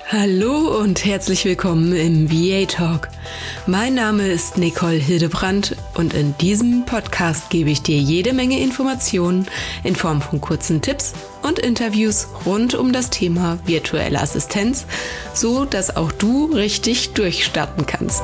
Hallo und herzlich willkommen im VA Talk. Mein Name ist Nicole Hildebrandt und in diesem Podcast gebe ich dir jede Menge Informationen in Form von kurzen Tipps und Interviews rund um das Thema virtuelle Assistenz, so dass auch du richtig durchstarten kannst.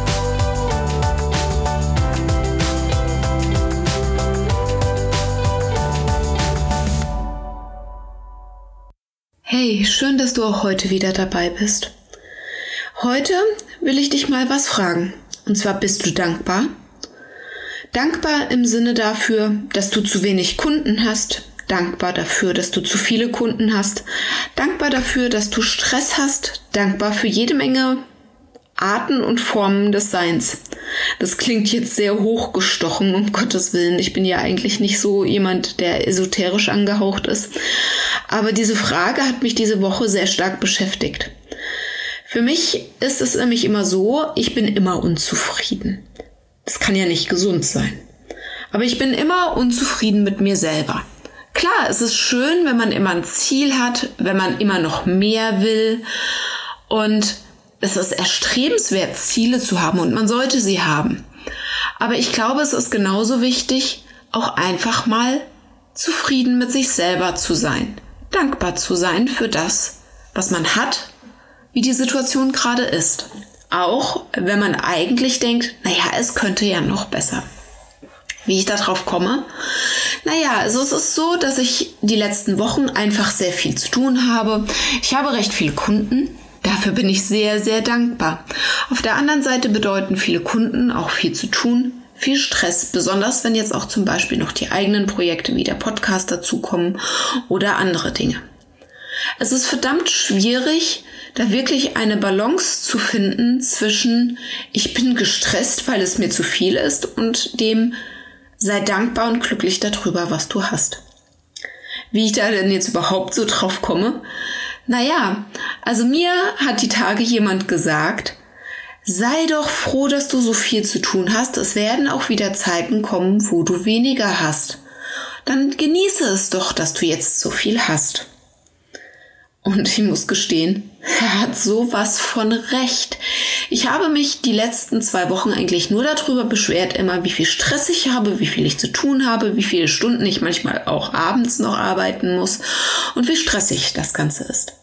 Hey, schön, dass du auch heute wieder dabei bist. Heute will ich dich mal was fragen. Und zwar, bist du dankbar? Dankbar im Sinne dafür, dass du zu wenig Kunden hast. Dankbar dafür, dass du zu viele Kunden hast. Dankbar dafür, dass du Stress hast. Dankbar für jede Menge Arten und Formen des Seins. Das klingt jetzt sehr hochgestochen, um Gottes Willen. Ich bin ja eigentlich nicht so jemand, der esoterisch angehaucht ist. Aber diese Frage hat mich diese Woche sehr stark beschäftigt. Für mich ist es nämlich immer so, ich bin immer unzufrieden. Das kann ja nicht gesund sein. Aber ich bin immer unzufrieden mit mir selber. Klar, es ist schön, wenn man immer ein Ziel hat, wenn man immer noch mehr will. Und es ist erstrebenswert, Ziele zu haben und man sollte sie haben. Aber ich glaube, es ist genauso wichtig, auch einfach mal zufrieden mit sich selber zu sein. Dankbar zu sein für das, was man hat, wie die Situation gerade ist. Auch wenn man eigentlich denkt, es könnte ja noch besser. Wie ich darauf komme? Also es ist so, dass ich die letzten Wochen einfach sehr viel zu tun habe. Ich habe recht viele Kunden. Dafür bin ich sehr, sehr dankbar. Auf der anderen Seite bedeuten viele Kunden auch viel zu tun, viel Stress, besonders wenn jetzt auch zum Beispiel noch die eigenen Projekte wie der Podcast dazukommen oder andere Dinge. Es ist verdammt schwierig, da wirklich eine Balance zu finden zwischen ich bin gestresst, weil es mir zu viel ist und dem sei dankbar und glücklich darüber, was du hast. Wie ich da denn jetzt überhaupt so drauf komme? Mir hat die Tage jemand gesagt, sei doch froh, dass du so viel zu tun hast. Es werden auch wieder Zeiten kommen, wo du weniger hast. Dann genieße es doch, dass du jetzt so viel hast. Und ich muss gestehen, er hat sowas von recht. Ich habe mich die letzten 2 Wochen eigentlich nur darüber beschwert, immer wie viel Stress ich habe, wie viel ich zu tun habe, wie viele Stunden ich manchmal auch abends noch arbeiten muss und wie stressig das Ganze ist.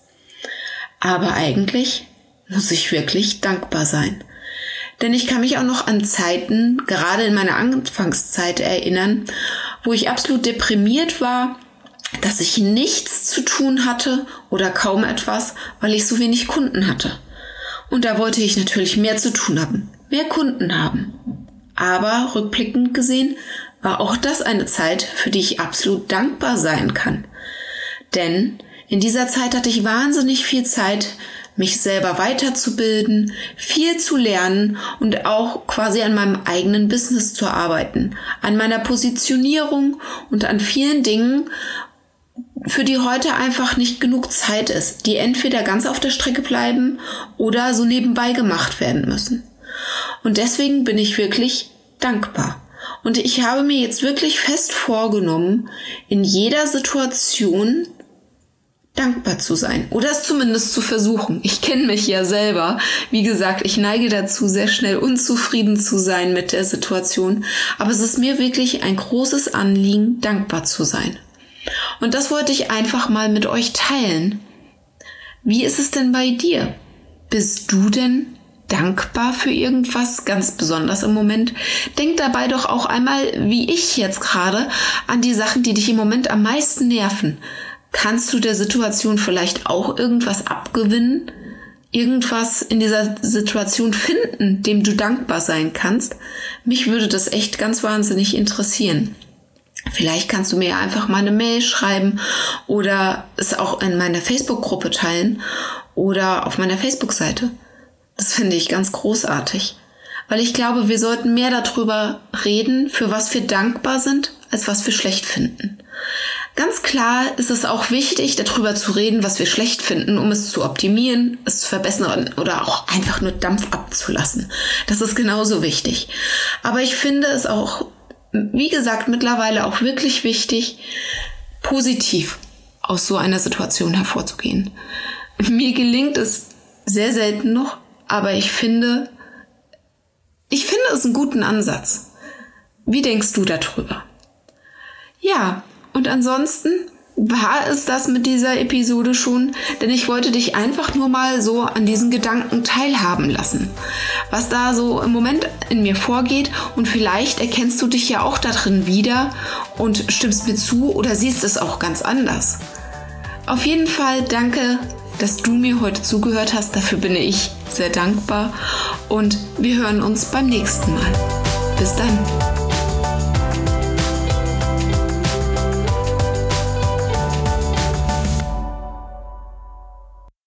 Aber eigentlich muss ich wirklich dankbar sein. Denn ich kann mich auch noch an Zeiten, gerade in meiner Anfangszeit erinnern, wo ich absolut deprimiert war, dass ich nichts zu tun hatte oder kaum etwas, weil ich so wenig Kunden hatte. Und da wollte ich natürlich mehr zu tun haben, mehr Kunden haben. Aber rückblickend gesehen war auch das eine Zeit, für die ich absolut dankbar sein kann. Denn in dieser Zeit hatte ich wahnsinnig viel Zeit, mich selber weiterzubilden, viel zu lernen und auch quasi an meinem eigenen Business zu arbeiten, an meiner Positionierung und an vielen Dingen, für die heute einfach nicht genug Zeit ist, die entweder ganz auf der Strecke bleiben oder so nebenbei gemacht werden müssen. Und deswegen bin ich wirklich dankbar. Und ich habe mir jetzt wirklich fest vorgenommen, in jeder Situation dankbar zu sein oder es zumindest zu versuchen. Ich kenne mich ja selber. Wie gesagt, ich neige dazu, sehr schnell unzufrieden zu sein mit der Situation. Aber es ist mir wirklich ein großes Anliegen, dankbar zu sein. Und das wollte ich einfach mal mit euch teilen. Wie ist es denn bei dir? Bist du denn dankbar für irgendwas ganz besonders im Moment? Denk dabei doch auch einmal, wie ich jetzt gerade, an die Sachen, die dich im Moment am meisten nerven. Kannst du der Situation vielleicht auch irgendwas abgewinnen? Irgendwas in dieser Situation finden, dem du dankbar sein kannst? Mich würde das echt ganz wahnsinnig interessieren. Vielleicht kannst du mir einfach mal eine Mail schreiben oder es auch in meiner Facebook-Gruppe teilen oder auf meiner Facebook-Seite. Das finde ich ganz großartig, weil ich glaube, wir sollten mehr darüber reden, für was wir dankbar sind, als was wir schlecht finden. Ganz klar ist es auch wichtig, darüber zu reden, was wir schlecht finden, um es zu optimieren, es zu verbessern oder auch einfach nur Dampf abzulassen. Das ist genauso wichtig. Aber ich finde es auch, wie gesagt, mittlerweile auch wirklich wichtig, positiv aus so einer Situation hervorzugehen. Mir gelingt es sehr selten noch, aber ich finde es einen guten Ansatz. Wie denkst du darüber? Ja, und ansonsten war es das mit dieser Episode schon, denn ich wollte dich einfach nur mal so an diesen Gedanken teilhaben lassen, was da so im Moment in mir vorgeht, und vielleicht erkennst du dich ja auch darin wieder und stimmst mir zu oder siehst es auch ganz anders. Auf jeden Fall danke, dass du mir heute zugehört hast, dafür bin ich sehr dankbar, und wir hören uns beim nächsten Mal. Bis dann.